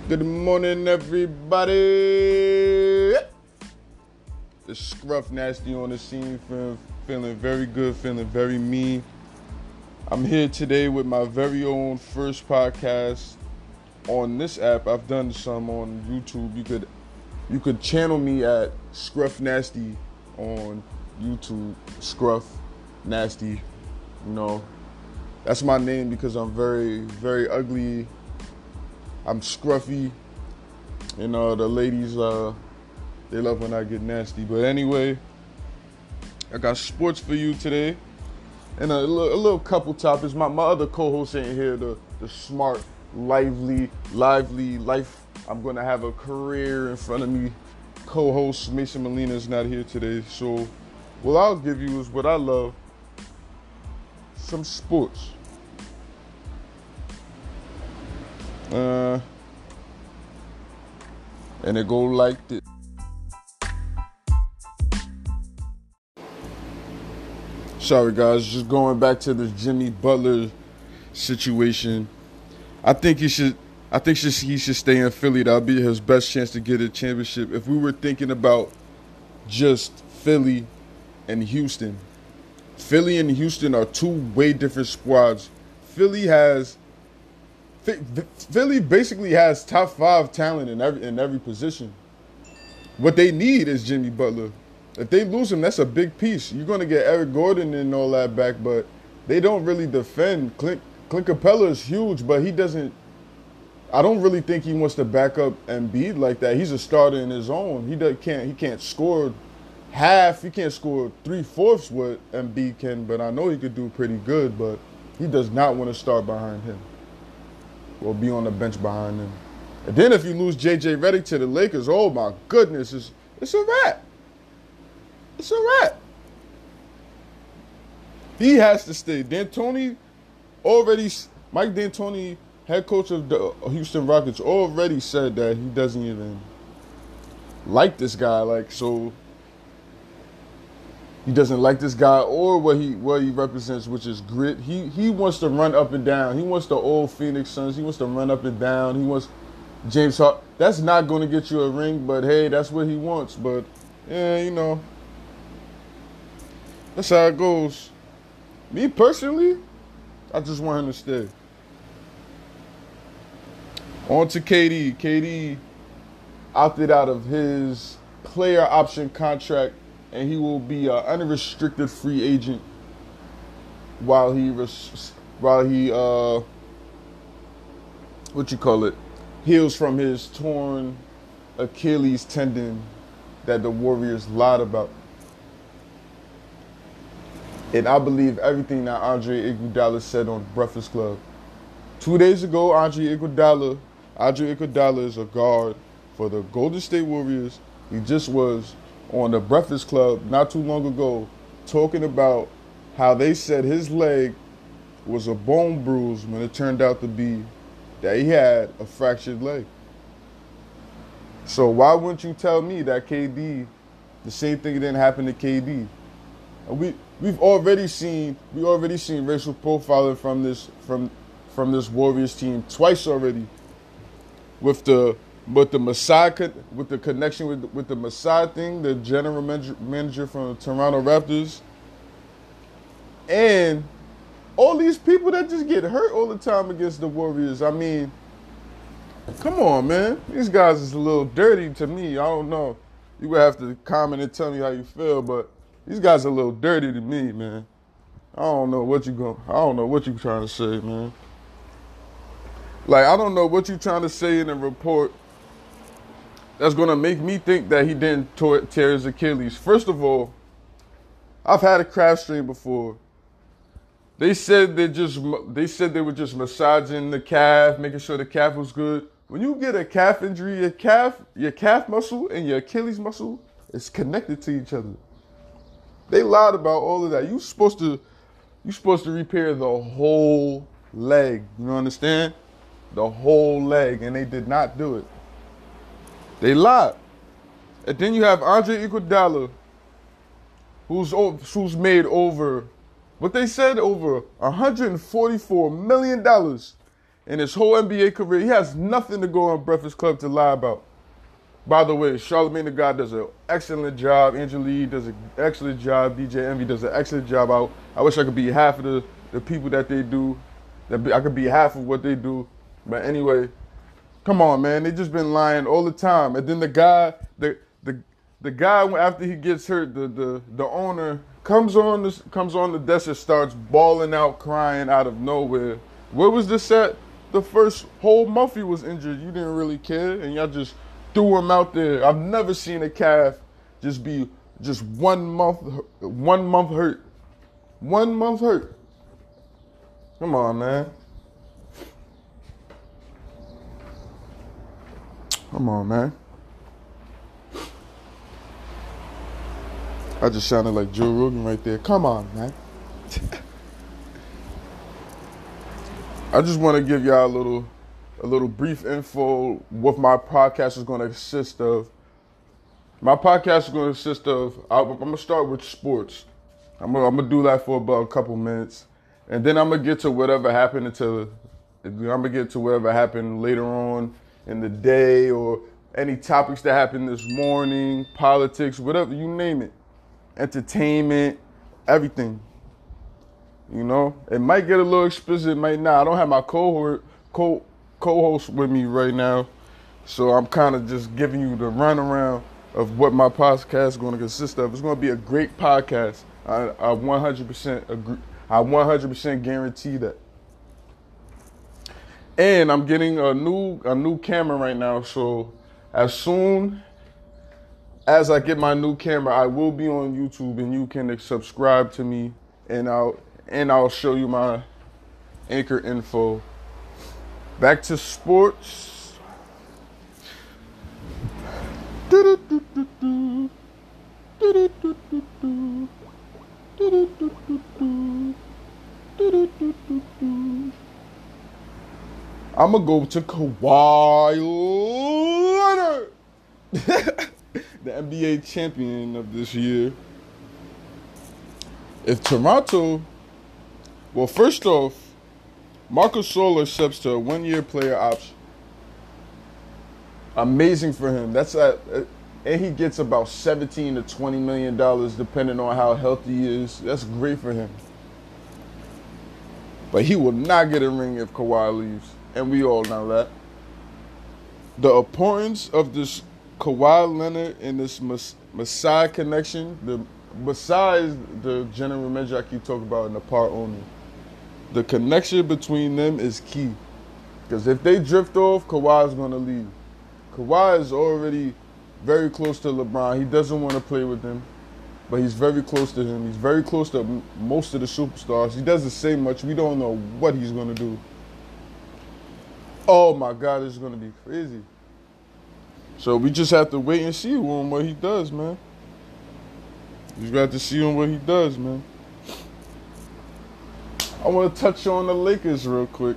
Good morning, everybody. The Scruff Nasty on the scene, feeling very good, feeling very mean. I'm here today with my very own first podcast on this app. I've done some on YouTube. You could channel me at Scruff Nasty on YouTube. Scruff Nasty, that's my name because I'm very, very ugly. I'm scruffy. The ladies, they love when I get nasty. But anyway, I got sports for you today. And a little couple topics. My other co-host ain't here, the smart, lively life. I'm going to have a career in front of me. Co-host Mason Molina is not here today. So what I'll give you is what I love. Some sports. And it go like this. Sorry guys, just going back to the Jimmy Butler situation. I think he should stay in Philly. That'll be his best chance to get a championship. If we were thinking about just Philly and Houston are two way different squads. Philly basically has top 5 talent in every position. What they need is Jimmy Butler. If they lose him, that's a big piece. You're going to get Eric Gordon and all that back, but they don't really defend. Clint Capella is huge, but he doesn't. I don't really think he wants to back up Embiid like that. He's a starter in his own. He can't score half. He can't score 3/4 what Embiid can, but I know he could do pretty good. But he does not want to start behind him or be on the bench behind him. And then if you lose J.J. Redick to the Lakers, oh my goodness, it's a wrap. It's a wrap. He has to stay. Mike D'Antoni, head coach of the Houston Rockets, already said that he doesn't even like this guy. He doesn't like this guy or what he represents, which is grit. He wants to run up and down. He wants the old Phoenix Suns. He wants to run up and down. He wants James Harden. That's not going to get you a ring, but hey, that's what he wants. But yeah, that's how it goes. Me personally, I just want him to stay. On to KD. KD opted out of his player option contract, and he will be an unrestricted free agent while he heals from his torn Achilles tendon that the Warriors lied about. And I believe everything that Andre Iguodala said on Breakfast Club. 2 days ago, Andre Iguodala is a guard for the Golden State Warriors. He just was on the Breakfast Club not too long ago talking about how they said his leg was a bone bruise when it turned out to be that he had a fractured leg. So why wouldn't you tell me that KD, the same thing didn't happen to KD? We've already seen racial profiling from this Warriors team twice already. With the connection with the Masai thing, the general manager from the Toronto Raptors, and all these people that just get hurt all the time against the Warriors. I mean, come on, man. These guys is a little dirty to me. I don't know. You would have to comment and tell me how you feel, but these guys are a little dirty to me, man. I don't know what you're trying to say, man. I don't know what you're trying to say in the report that's going to make me think that he didn't tear his Achilles. First of all, I've had a calf strain before. They said they were just massaging the calf, making sure the calf was good. When you get a calf injury, your calf muscle and your Achilles muscle is connected to each other. They lied about all of that. You're supposed to repair the whole leg. You understand? The whole leg, and they did not do it. They lied. And then you have Andre Iguodala, who's made over, what they said, over $144 million in his whole NBA career, he has nothing to go on Breakfast Club to lie about. By the way, Charlamagne the God does an excellent job. Angela Lee does an excellent job. DJ Envy does an excellent job. I wish I could be half of the people that they do. I could be half of what they do. But anyway, come on, man. They just been lying all the time. And then the guy after he gets hurt, the owner comes on the desk and starts bawling out, crying out of nowhere. Where was this at? The first whole month he was injured. You didn't really care, and y'all just threw him out there. I've never seen a calf just be just 1 month hurt. 1 month hurt. Come on, man. Come on, man. I just sounded like Joe Rogan right there. Come on, man. I just want to give y'all a little brief info what my podcast is going to consist of. My podcast is going to consist of, I'm going to start with sports. I'm going to do that for about a couple minutes. And then I'm going to get to whatever happened later on in the day, or any topics that happened this morning, politics, whatever, you name it. Entertainment, everything. You know, it might get a little explicit, it might not. I don't have my co-host with me right now, so I'm kind of just giving you the runaround of what my podcast is going to consist of. It's going to be a great podcast. I 100% agree. I 100% guarantee that. And I'm getting a new camera right now, so as soon as I get my new camera, I will be on YouTube, and you can subscribe to me, and I'll show you my Anchor info. Back to sports. I'm going to go to Kawhi Leonard, the NBA champion of this year. If Toronto, well, first off, Marcus Gasol accepts to a 1-year player option. Amazing for him. And he gets about $17 to $20 million depending on how healthy he is. That's great for him. But he will not get a ring if Kawhi leaves. And we all know that. The importance of this Kawhi Leonard and this Masai connection, besides the general manager I keep talking about and the part owner, the connection between them is key. Because if they drift off, Kawhi's going to leave. Kawhi is already very close to LeBron. He doesn't want to play with him, but he's very close to him. He's very close to most of the superstars. He doesn't say much. We don't know what he's going to do. Oh, my God, this is going to be crazy. So we just have to wait and see what he does, man. You just got to see what he does, man. I want to touch on the Lakers real quick.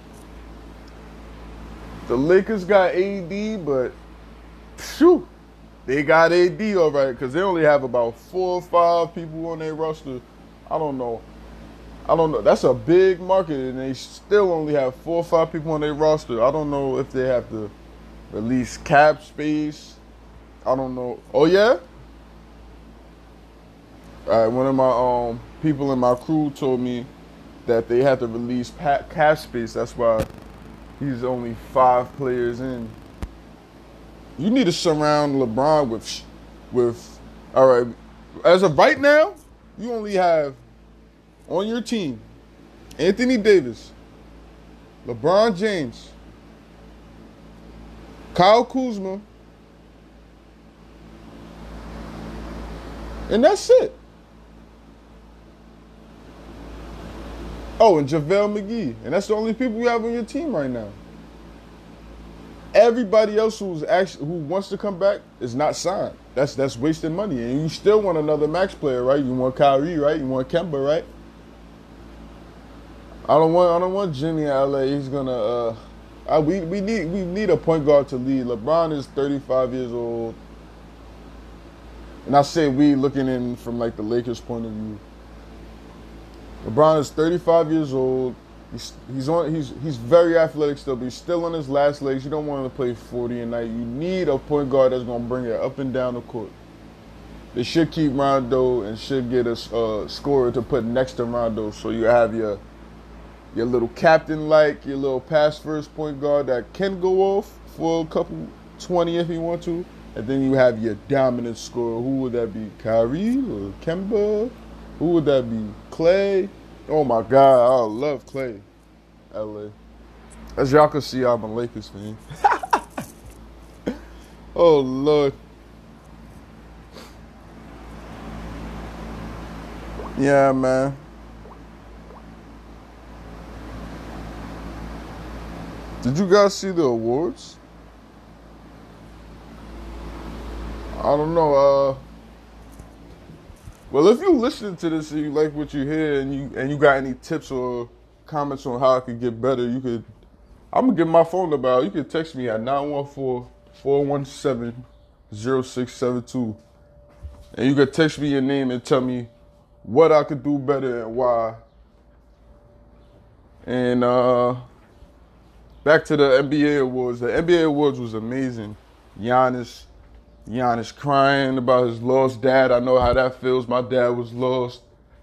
The Lakers got AD, but phew, they got AD all right, because they only have about 4 or 5 people on their roster. I don't know. That's a big market, and they still only have 4 or 5 people on their roster. I don't know if they have to release cap space. I don't know. Oh, yeah? All right, one of my people in my crew told me that they had to release cap space. That's why he's only 5 players in. You need to surround LeBron with. All right, as of right now, you only have on your team Anthony Davis, LeBron James, Kyle Kuzma, and that's it. Oh, and JaVale McGee. And that's the only people you have on your team right now. Everybody else who wants to come back is not signed. That's wasting money. And you still want another max player, right? You want Kyrie, right? You want Kemba, right? I don't want Jimmy in LA. He's gonna we need a point guard to lead. LeBron is 35 years old. And I say we, looking in from like the Lakers' point of view. LeBron is 35 years old. He's very athletic still, but he's still on his last legs. You don't want him to play 40 a night. You need a point guard that's gonna bring it up and down the court. They should keep Rondo and should get a scorer to put next to Rondo, so you have your little captain your little pass first point guard that can go off for a couple 20 if he want to, and then you have your dominant scorer. Who would that be? Kyrie or Kemba? Who would that be? Clay? Oh my God, I love Clay. LA. As y'all can see, I'm a Lakers fan. Oh Lord. Yeah, man. Did you guys see the awards? I don't know. Well, if you listen to this and you like what you hear and you got any tips or comments on how I could get better, I'm gonna give my phone number out. You can text me at 914-417-0672. And you can text me your name and tell me what I could do better and why. And back to the NBA awards. The NBA awards was amazing. Giannis crying about his lost dad. I know how that feels. My dad was lost.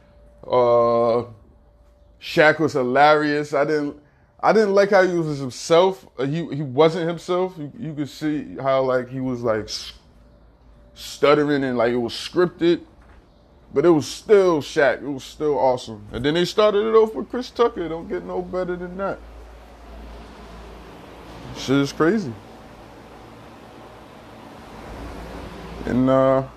Shaq was hilarious. I didn't like how he was himself. He wasn't himself. You could see how like he was like stuttering and like it was scripted. But it was still Shaq. It was still awesome. And then they started it off with Chris Tucker. Don't get no better than that. Shit is crazy. And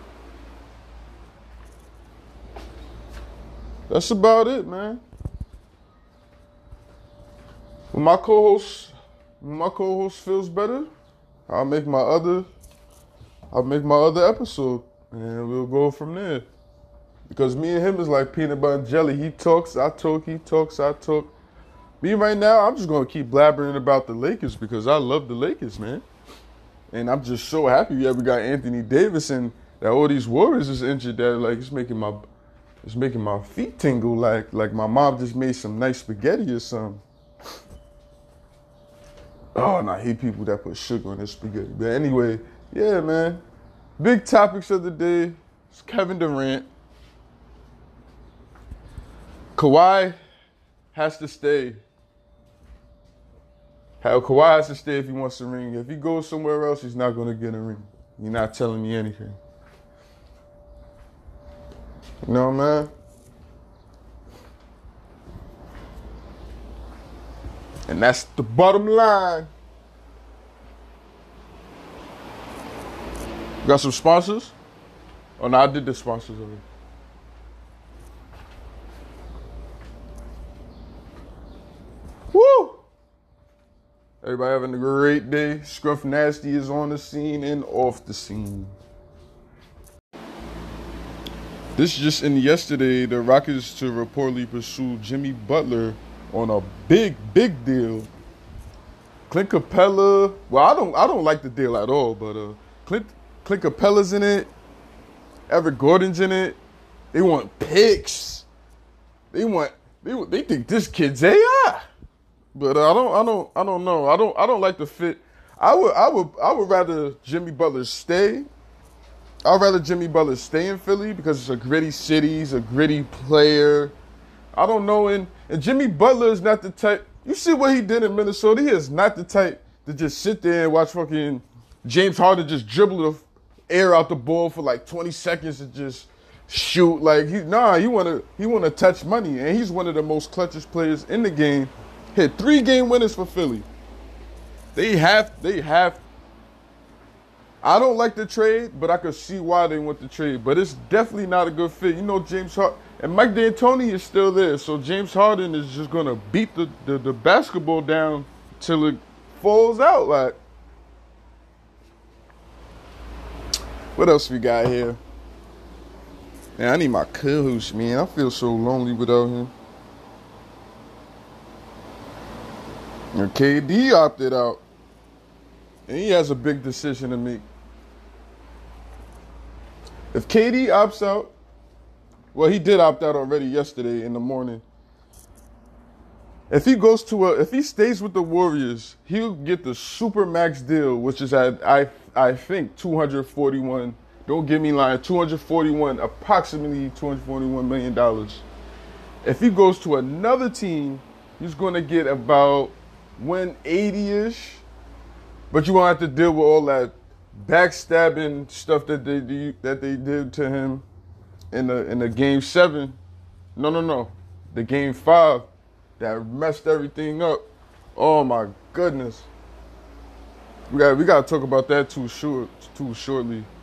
that's about it, man. When my co-host feels better, I'll make my other episode, and we'll go from there. Because me and him is like peanut butter and jelly. He talks, I talk, he talks, I talk. Me right now, I'm just gonna keep blabbering about the Lakers because I love the Lakers, man. And I'm just so happy we got Anthony Davis and that all these Warriors is injured that like it's making my feet tingle like my mom just made some nice spaghetti or something. Oh, and I hate people that put sugar on their spaghetti. But anyway, yeah, man. Big topics of the day. It's Kevin Durant. Kawhi has to stay. Kawhi has to stay if he wants a ring. If he goes somewhere else, he's not going to get a ring. You're not telling me anything. You know, man? And that's the bottom line. Got some sponsors? Oh, no, I did the sponsors already. Woo! Everybody having a great day. Scruff Nasty is on the scene and off the scene. This just in yesterday, the Rockets to reportedly pursue Jimmy Butler on a big deal. Clint Capella. Well, I don't like the deal at all, but Clint Capella's in it. Eric Gordon's in it. They want picks. They think this kid's AI. But I don't know. I don't like the fit. I would rather Jimmy Butler stay. I'd rather Jimmy Butler stay in Philly because it's a gritty city. He's a gritty player. I don't know. And Jimmy Butler is not the type. You see what he did in Minnesota? He is not the type to just sit there and watch fucking James Harden just dribble the air out the ball for like 20 seconds and just shoot. Like he wanna touch money, and he's one of the most clutchest players in the game. Hit 3 game winners for Philly. They have. I don't like the trade, but I could see why they want the trade. But it's definitely not a good fit. You know, James Harden and Mike D'Antoni is still there, so James Harden is just gonna beat the basketball down till it falls out. Like, what else we got here? Man, I need my co-host, man. I feel so lonely without him. And KD opted out. And he has a big decision to make. If KD opts out, well, he did opt out already yesterday in the morning. if he stays with the Warriors, he'll get the super max deal, which is at I think 241. Don't get me lying, 241, approximately $241 million. If he goes to another team, he's going to get about 180-ish, but you won't have to deal with all that backstabbing stuff that they did to him in the game 7. No. The game 5 that messed everything up. Oh my goodness. We got to talk about that too shortly.